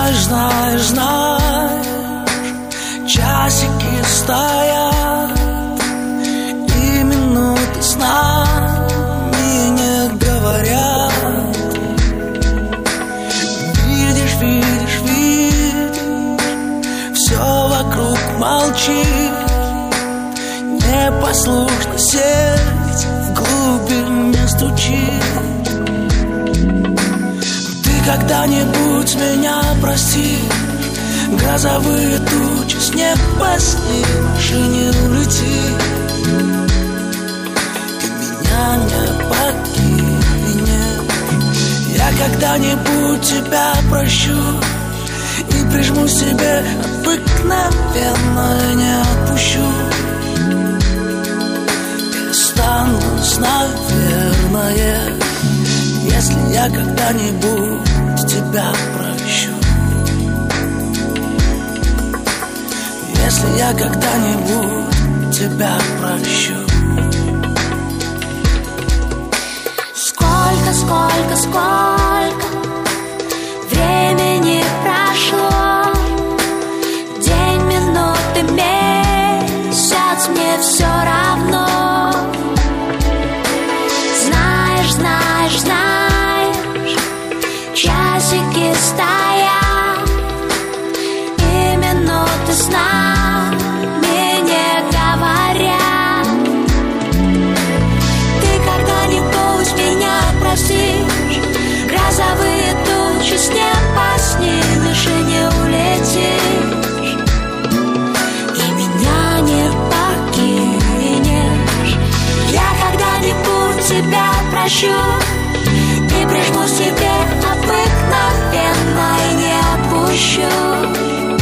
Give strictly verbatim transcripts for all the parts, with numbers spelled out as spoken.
Знаешь, знаешь, знаешь, часики стоят, и минуты с нами не говорят. Видишь, видишь, видишь, все вокруг молчит. Непослушно сердце в глубине стучит. Ты когда-нибудь меня прости, грозовые тучи с неба снимешь и не улети. Ты меня не покинешь. Я когда-нибудь тебя прощу и прижму себе обыкновенно и не отпущу. И останусь, наверное, если я когда-нибудь тебя прощу. Если я когда-нибудь тебя прощу. Сколько, сколько, сколько времени прошло, день, минуты, месяц, мне все равно. Знаешь, знаешь, знаешь, часики стоят, и минуты с нами не говорят. Ты когда-нибудь меня простишь, грозовые тучи с неба снимешь и не улетишь. И меня не покинешь. Я когда-нибудь тебя прощу и прижму себе обыкновенно и не отпущу.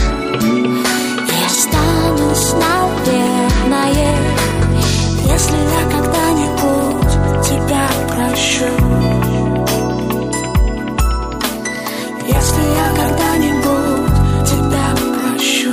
И останусь, наверное, если я когда-нибудь тебя прощу. Если я когда-нибудь тебя прощу.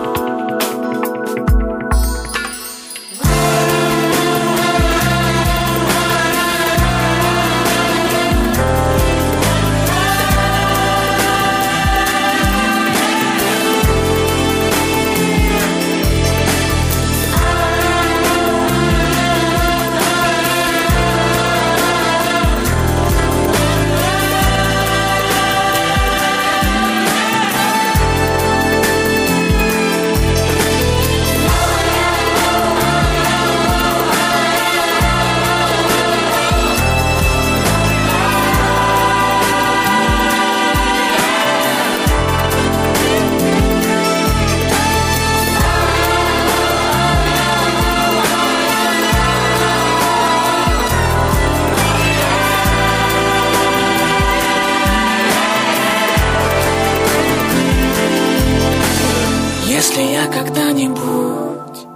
Если я когда-нибудь